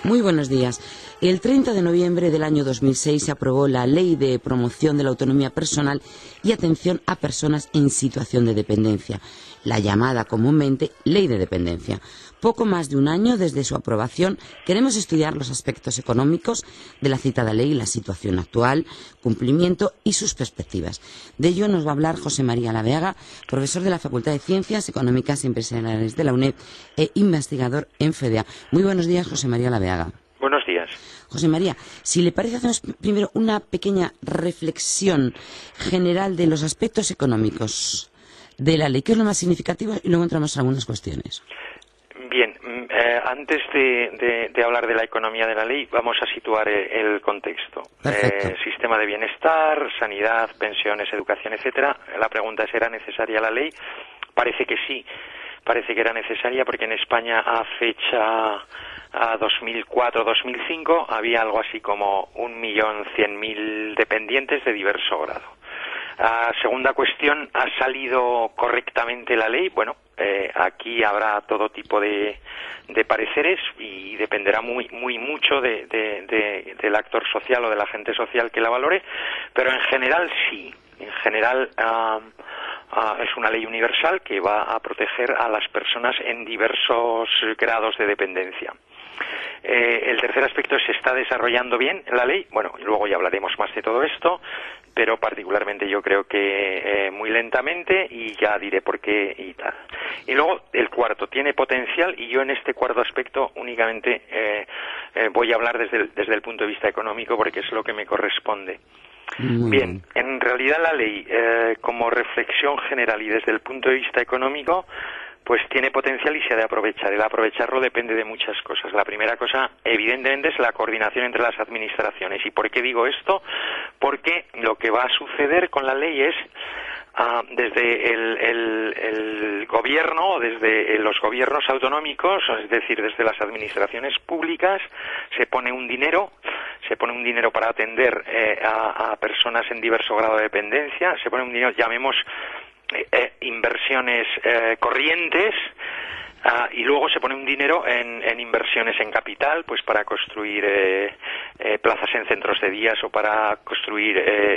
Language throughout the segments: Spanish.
Muy buenos días. El 30 de noviembre del año 2006 se aprobó la Ley de Promoción de la Autonomía Personal y Atención a Personas en Situación de Dependencia, la llamada comúnmente Ley de Dependencia. Poco más de un año desde su aprobación queremos estudiar los aspectos económicos de la citada ley, la situación actual, cumplimiento y sus perspectivas. De ello nos va a hablar José María Laveaga, profesor de la Facultad de Ciencias Económicas y Empresariales de la UNED e investigador en FEDEA. Muy buenos días, José María Laveaga. Buenos días. José María, si le parece, hacemos primero una pequeña reflexión general de los aspectos económicos de la ley, que es lo más significativo, y luego entramos en algunas cuestiones. Bien, antes de hablar de la economía de la ley, vamos a situar el contexto. Sistema de bienestar, sanidad, pensiones, educación, etcétera. La pregunta es, ¿era necesaria la ley? Parece que sí, parece que era necesaria porque en España a fecha 2004-2005 había algo así como 1.100.000 dependientes de diverso grado. Segunda cuestión, ¿ha salido correctamente la ley? Bueno, aquí habrá todo tipo de pareceres y dependerá mucho del actor social o del agente social que la valore, pero en general sí. En general es una ley universal que va a proteger a las personas en diversos grados de dependencia. El tercer aspecto es, ¿se está desarrollando bien la ley? Bueno, luego ya hablaremos más de todo esto, pero particularmente yo creo que muy lentamente, y ya diré por qué y tal. Y luego el cuarto, tiene potencial, y yo en este cuarto aspecto únicamente voy a hablar desde el punto de vista económico, porque es lo que me corresponde. Bien, en realidad la ley, como reflexión general y desde el punto de vista económico, pues tiene potencial y se ha de aprovechar. El aprovecharlo depende de muchas cosas. La primera cosa, evidentemente, es la coordinación entre las administraciones. ¿Y por qué digo esto? Porque lo que va a suceder con la ley es, desde el gobierno, o desde los gobiernos autonómicos, es decir, desde las administraciones públicas, se pone un dinero para atender a personas en diverso grado de dependencia, se pone un dinero, llamemos inversiones corrientes, y luego se pone un dinero en inversiones en capital, pues para construir plazas en centros de días, o para construir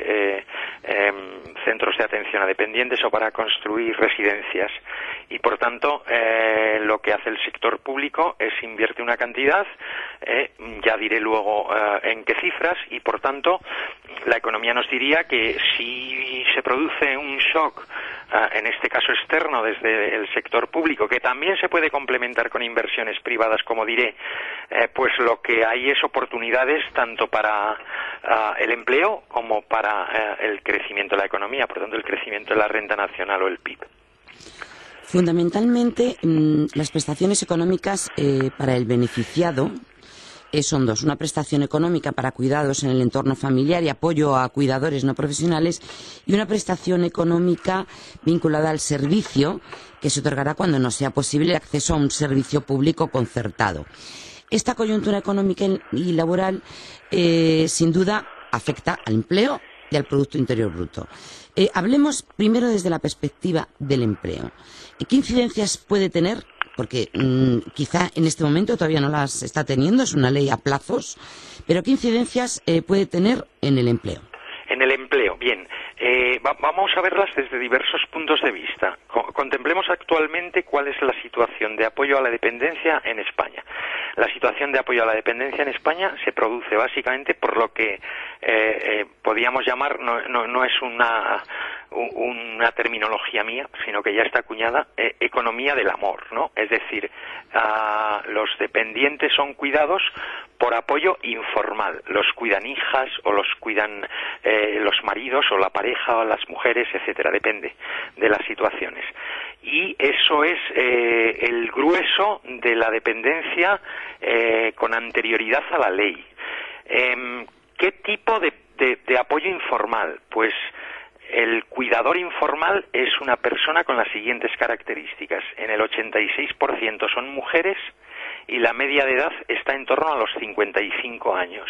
centros de atención a dependientes, o para construir residencias. Y por tanto, lo que hace el sector público es invierte una cantidad, ya diré luego en qué cifras, y por tanto la economía nos diría que si se produce un shock, en este caso externo, desde el sector público, que también se puede complementar con inversiones privadas, como diré, pues lo que hay es oportunidades tanto para el empleo como para el crecimiento de la economía, por tanto el crecimiento de la renta nacional o el PIB. Fundamentalmente, las prestaciones económicas para el beneficiado son dos: una prestación económica para cuidados en el entorno familiar y apoyo a cuidadores no profesionales, y una prestación económica vinculada al servicio, que se otorgará cuando no sea posible el acceso a un servicio público concertado. Esta coyuntura económica y laboral, sin duda, afecta al empleo y al Producto Interior Bruto. Hablemos primero desde la perspectiva del empleo. ¿Qué incidencias puede tener? Porque quizá en este momento todavía no las está teniendo, es una ley a plazos, pero ¿qué incidencias puede tener en el empleo? En el empleo, bien. Vamos a verlas desde diversos puntos de vista. Contemplemos actualmente cuál es la situación de apoyo a la dependencia en España. La situación de apoyo a la dependencia en España se produce básicamente por lo que podríamos llamar, no es una terminología mía, sino que ya está acuñada, economía del amor, ¿no? Es decir, los dependientes son cuidados por apoyo informal. Los cuidan hijas, o los cuidan los maridos, o la pareja, o las mujeres, etcétera. Depende de las situaciones. Y eso es el grueso de la dependencia con anterioridad a la ley. ¿Qué tipo de apoyo informal? Pues el cuidador informal es una persona con las siguientes características. En el 86% son mujeres, y la media de edad está en torno a los 55 años.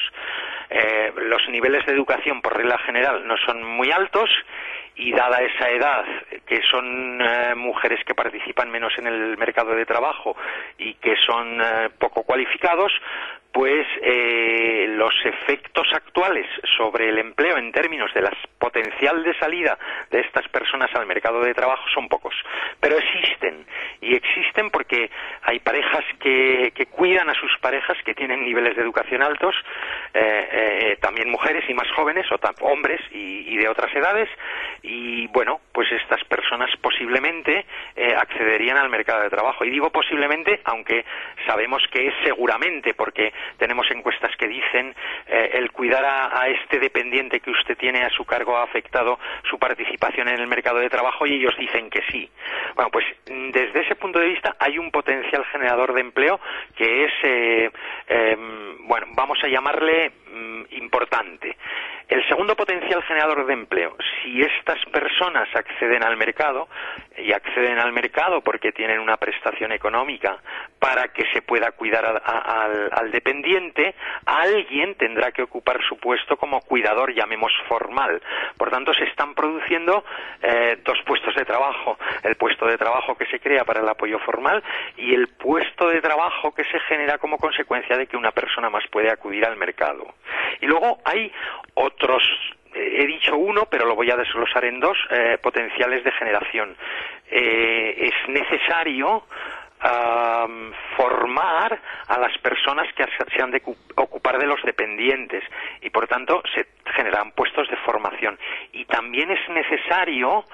Los niveles de educación, por regla general, no son muy altos, y dada esa edad, que son mujeres que participan menos en el mercado de trabajo y que son poco cualificados, pues los efectos actuales sobre el empleo en términos de la potencial de salida de estas personas al mercado de trabajo son pocos, pero existen, y existen porque hay parejas que cuidan a sus parejas que tienen niveles de educación altos, también mujeres y más jóvenes, o hombres y de otras edades, y bueno, pues estas personas posiblemente accederían al mercado de trabajo. Y digo posiblemente, aunque sabemos que es seguramente, porque tenemos encuestas que dicen el cuidar a este dependiente que usted tiene a su cargo ha afectado su participación en el mercado de trabajo, y ellos dicen que sí. Bueno, pues desde ese punto de vista hay un potencial generador de empleo que es, bueno, vamos a llamarle importante. El segundo potencial generador de empleo, si estas personas acceden al mercado, y acceden al mercado porque tienen una prestación económica para que se pueda cuidar al dependiente, alguien tendrá que ocupar su puesto como cuidador, llamemos formal. Por tanto, se están produciendo dos puestos de trabajo: el puesto de trabajo que se crea para el apoyo formal y el puesto de trabajo que se genera como consecuencia de que una persona más puede acudir al mercado. Y luego hay otros, he dicho uno, pero lo voy a desglosar en dos, potenciales de generación. Es necesario formar a las personas que se han de ocupar de los dependientes, y por tanto se generan puestos de formación. Y también es necesario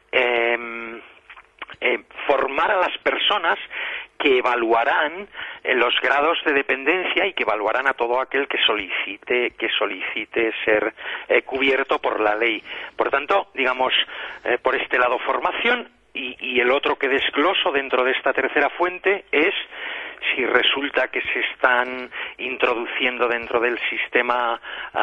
formar a las personas que evaluarán los grados de dependencia y que evaluarán a todo aquel que solicite ser cubierto por la ley. Por tanto, digamos, por este lado formación, y el otro que desgloso dentro de esta tercera fuente es si resulta que se están introduciendo dentro del sistema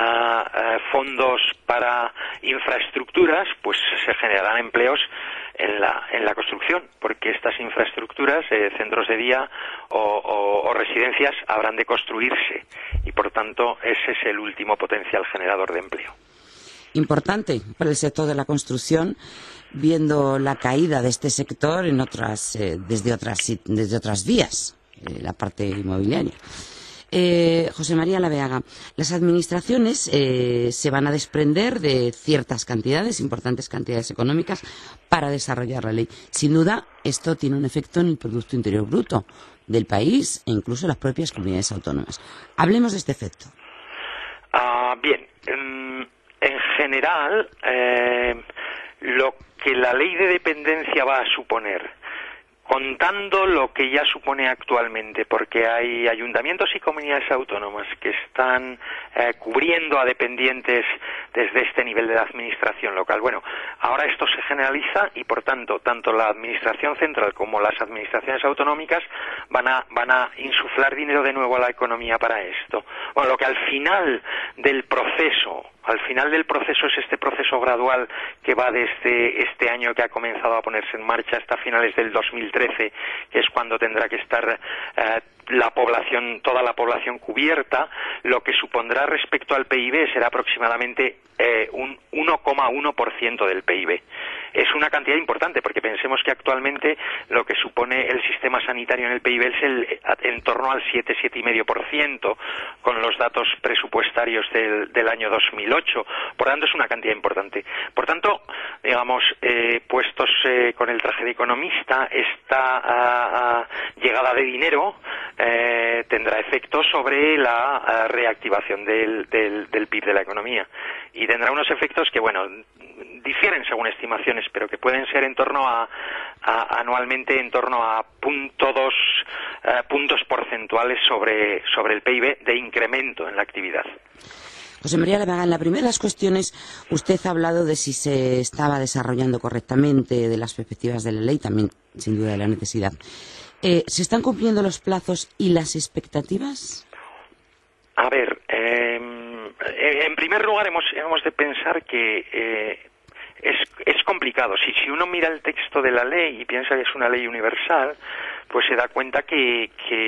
fondos para infraestructuras, pues se generarán empleos en la construcción, porque estas infraestructuras, centros de día o residencias, habrán de construirse, y por tanto ese es el último potencial generador de empleo. Importante para el sector de la construcción, viendo la caída de este sector en desde otras vías, la parte inmobiliaria. José María Laveaga, las administraciones se van a desprender de ciertas cantidades, importantes cantidades económicas, para desarrollar la ley. Sin duda, esto tiene un efecto en el Producto Interior Bruto del país e incluso en las propias comunidades autónomas. Hablemos de este efecto. Bien, en general, lo que la ley de dependencia va a suponer, contando lo que ya supone actualmente, porque hay ayuntamientos y comunidades autónomas que están cubriendo a dependientes desde este nivel de la administración local. Bueno, ahora esto se generaliza y, por tanto, tanto la administración central como las administraciones autonómicas van a insuflar dinero de nuevo a la economía para esto. Bueno, lo que al final del proceso es este proceso gradual que va desde este año que ha comenzado a ponerse en marcha hasta finales del 2013, que es cuando tendrá que estar toda la población cubierta. Lo que supondrá respecto al PIB será aproximadamente un 1,1% del PIB. Es una cantidad importante, porque pensemos que actualmente lo que supone el sistema sanitario en el PIB es en torno al 7,5%, con los datos presupuestarios del año 2008. Por tanto, es una cantidad importante. Por tanto, digamos, puestos con el traje de economista, esta llegada de dinero tendrá efectos sobre la reactivación del PIB de la economía, y tendrá unos efectos que, bueno, difieren según estimaciones, pero que pueden ser en torno anualmente en torno a 0,2 puntos porcentuales sobre el PIB de incremento en la actividad. José María Laveaga, en la primera de las cuestiones usted ha hablado de si se estaba desarrollando correctamente, de las perspectivas de la ley, también sin duda de la necesidad. ¿Se están cumpliendo los plazos y las expectativas? A ver, en primer lugar hemos de pensar que es complicado. Si uno mira el texto de la ley y piensa que es una ley universal, pues se da cuenta que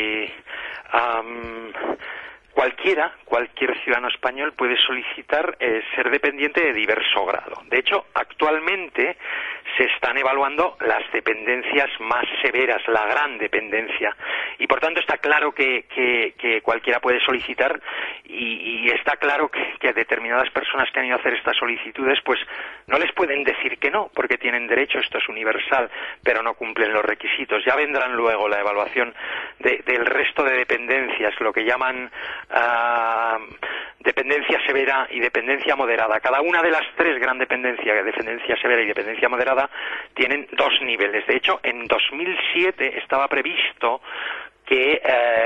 cualquier ciudadano español puede solicitar ser dependiente de diverso grado. De hecho, actualmente se están evaluando las dependencias más severas, la gran dependencia, y por tanto está claro que cualquiera puede solicitar, y está claro que determinadas personas que han ido a hacer estas solicitudes pues no les pueden decir que no, porque tienen derecho, esto es universal, pero no cumplen los requisitos. Ya vendrán luego la evaluación del resto de dependencias, lo que llaman dependencia severa y dependencia moderada. Cada una de las tres gran dependencias, dependencia severa y dependencia moderada, tienen dos niveles. De hecho, en 2007 estaba previsto que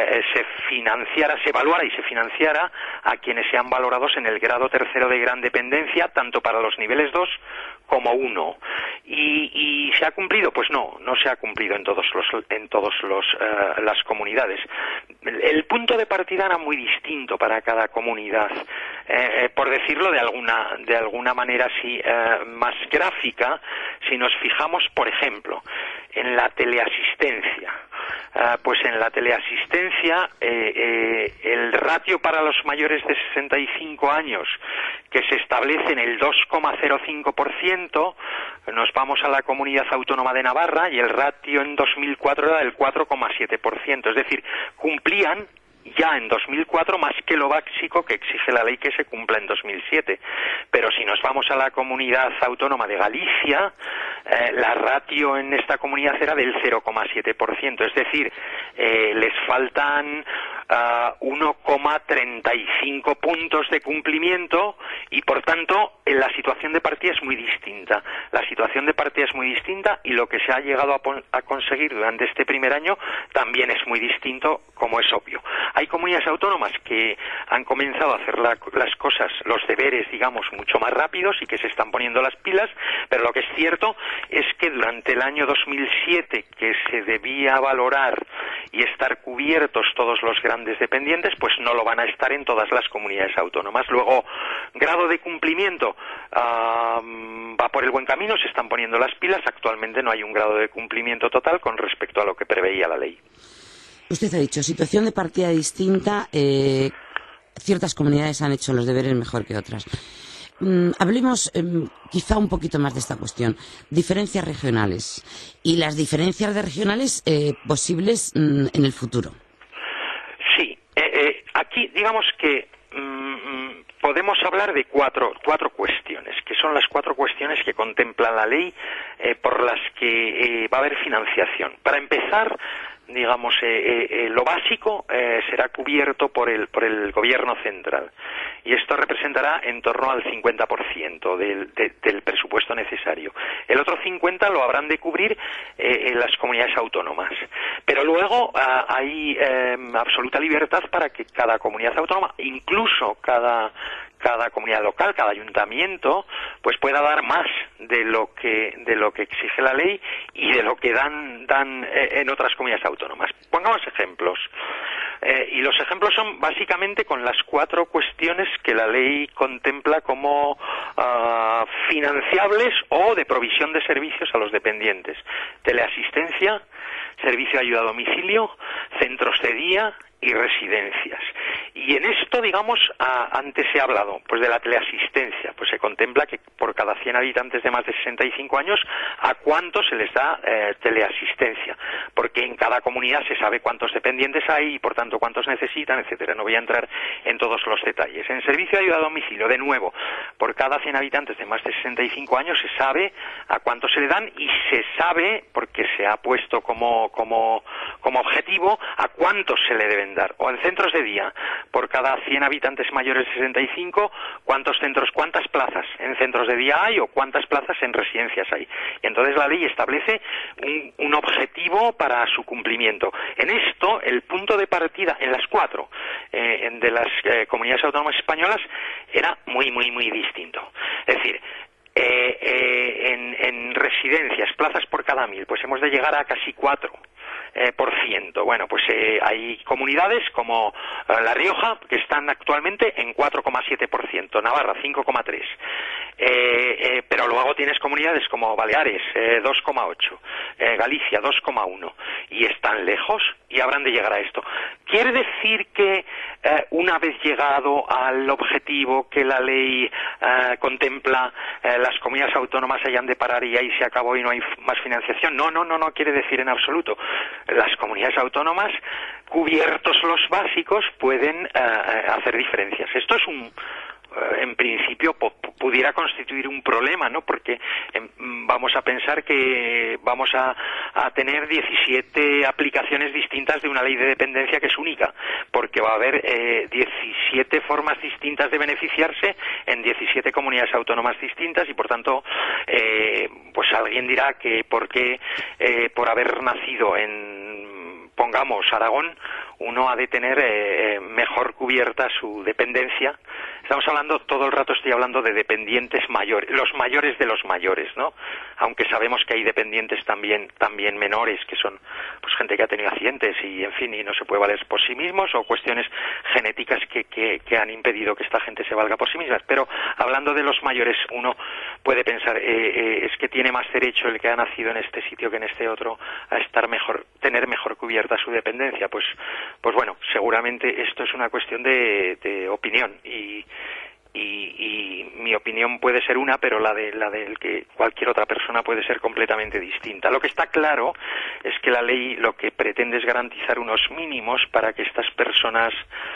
se evaluara y se financiara a quienes sean valorados en el grado tercero de gran dependencia, tanto para los niveles 2 como 1. ¿Y se ha cumplido? Pues no se ha cumplido en todas las comunidades. El punto de partida era muy distinto para cada comunidad. Por decirlo de alguna manera así más gráfica, si nos fijamos, por ejemplo, en la teleasistencia. Pues en la teleasistencia el ratio para los mayores de 65 años, que se establece en el 2,05%, nos vamos a la Comunidad Autónoma de Navarra y el ratio en 2004 era del 4,7%, es decir, cumplían ya en 2004 más que lo básico que exige la ley que se cumpla en 2007. Pero si nos vamos a la Comunidad Autónoma de Galicia, la ratio en esta comunidad era del 0,7%, es decir, les faltan 1,35 puntos de cumplimiento, y por tanto la situación de partida es muy distinta. La situación de partida es muy distinta, y lo que se ha llegado a conseguir durante este primer año también es muy distinto, como es obvio. Hay comunidades autónomas que han comenzado a hacer las cosas, los deberes, digamos, mucho más rápidos y que se están poniendo las pilas, pero lo que es cierto es que durante el año 2007, que se debía valorar y estar cubiertos todos los grandes dependientes, pues no lo van a estar en todas las comunidades autónomas. Luego, grado de cumplimiento, va por el buen camino, se están poniendo las pilas. Actualmente no hay un grado de cumplimiento total con respecto a lo que preveía la ley. Usted ha dicho, situación de partida distinta, ciertas comunidades han hecho los deberes mejor que otras. Hablemos quizá un poquito más de esta cuestión. Diferencias regionales y las diferencias regionales posibles en el futuro. Sí, aquí digamos que podemos hablar de cuatro cuestiones, que son las cuatro cuestiones que contempla la ley por las que va a haber financiación. Para empezar, digamos, lo básico será cubierto por el gobierno central, y esto representará en torno al 50% del presupuesto necesario. El otro 50% lo habrán de cubrir las comunidades autónomas, pero luego hay absoluta libertad para que cada comunidad autónoma, incluso cada comunidad local, cada ayuntamiento, pues pueda dar más de lo que exige la ley y de lo que dan en otras comunidades autónomas. Pongamos ejemplos. Y los ejemplos son básicamente con las cuatro cuestiones que la ley contempla como financiables o de provisión de servicios a los dependientes: teleasistencia, servicio de ayuda a domicilio, centros de día y residencias. Y en esto, digamos, antes se ha hablado pues de la teleasistencia. Pues se contempla que por cada 100 habitantes de más de 65 años, ¿a cuántos se les da teleasistencia? Porque en cada comunidad se sabe cuántos dependientes hay y por tanto cuántos necesitan, etcétera. No voy a entrar en todos los detalles. En servicio de ayuda a domicilio, de nuevo, por cada 100 habitantes de más de 65 años se sabe a cuántos se le dan, y se sabe, porque se ha puesto como objetivo, a cuántos se le deben dar. O en centros de día, por cada 100 habitantes mayores de 65, cuántas plazas en centros de día hay o cuántas plazas en residencias hay. Y entonces la ley establece un objetivo para su cumplimiento. En esto, el punto de partida en las cuatro de las comunidades autónomas españolas era muy, muy, muy distinto. Es decir, en residencias, plazas por cada 1000, pues hemos de llegar a casi 4%. Bueno, pues hay comunidades como La Rioja que están actualmente en 4,7%, Navarra 5,3%. Pero luego tienes comunidades como Baleares, 2,8, Galicia, 2,1, y están lejos y habrán de llegar a esto. ¿Quiere decir que una vez llegado al objetivo que la ley contempla, las comunidades autónomas hayan de parar y ahí se acabó y no hay más financiación? No quiere decir en absoluto. Las comunidades autónomas, cubiertos los básicos, pueden hacer diferencias. Esto es en principio pudiera constituir un problema, ¿no? Porque vamos a pensar que vamos a tener 17 aplicaciones distintas de una ley de dependencia que es única, porque va a haber 17 formas distintas de beneficiarse en 17 comunidades autónomas distintas y por tanto pues alguien dirá que por haber nacido en, pongamos, Aragón, uno ha de tener mejor cubierta su dependencia. Estamos hablando, todo el rato estoy hablando de dependientes mayores, los mayores de los mayores, ¿no? Aunque sabemos que hay dependientes también menores, que son pues gente que ha tenido accidentes y, en fin, y no se puede valer por sí mismos, o cuestiones genéticas que han impedido que esta gente se valga por sí mismas. Pero hablando de los mayores, uno puede pensar, es que tiene más derecho el que ha nacido en este sitio que en este otro a estar mejor, tener mejor cubierta su dependencia. Pues bueno, seguramente esto es una cuestión de opinión y mi opinión puede ser una, pero la del que cualquier otra persona puede ser completamente distinta. Lo que está claro es que la ley lo que pretende es garantizar unos mínimos para que estas personas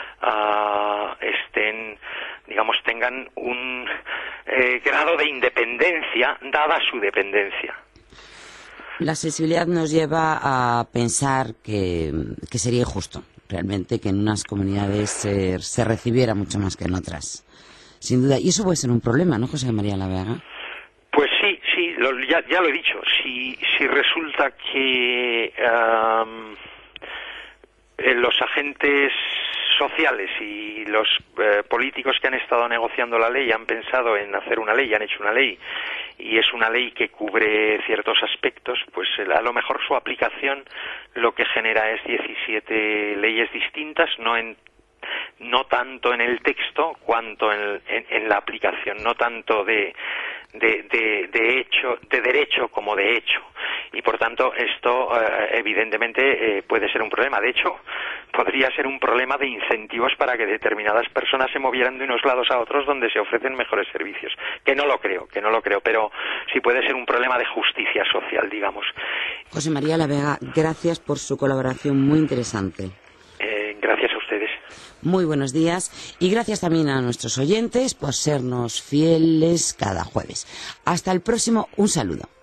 tengan un grado de independencia dada su dependencia. La sensibilidad nos lleva a pensar que sería injusto realmente que en unas comunidades se recibiera mucho más que en otras. Sin duda. Y eso puede ser un problema, ¿no, José María Lavega? Pues sí, ya lo he dicho. Si resulta que los agentes sociales y los políticos que han estado negociando la ley han pensado en hacer una ley, han hecho una ley, y es una ley que cubre ciertos aspectos, pues a lo mejor su aplicación lo que genera es 17 leyes distintas, no tanto en el texto cuanto en la aplicación, no tanto de derecho como de hecho, y por tanto esto evidentemente puede ser un problema. De hecho, podría ser un problema de incentivos para que determinadas personas se movieran de unos lados a otros donde se ofrecen mejores servicios, que no lo creo, pero sí puede ser un problema de justicia social, digamos. José María Lavega, gracias por su colaboración muy interesante. Gracias a ustedes. Muy buenos días y gracias también a nuestros oyentes por sernos fieles cada jueves. Hasta el próximo, un saludo.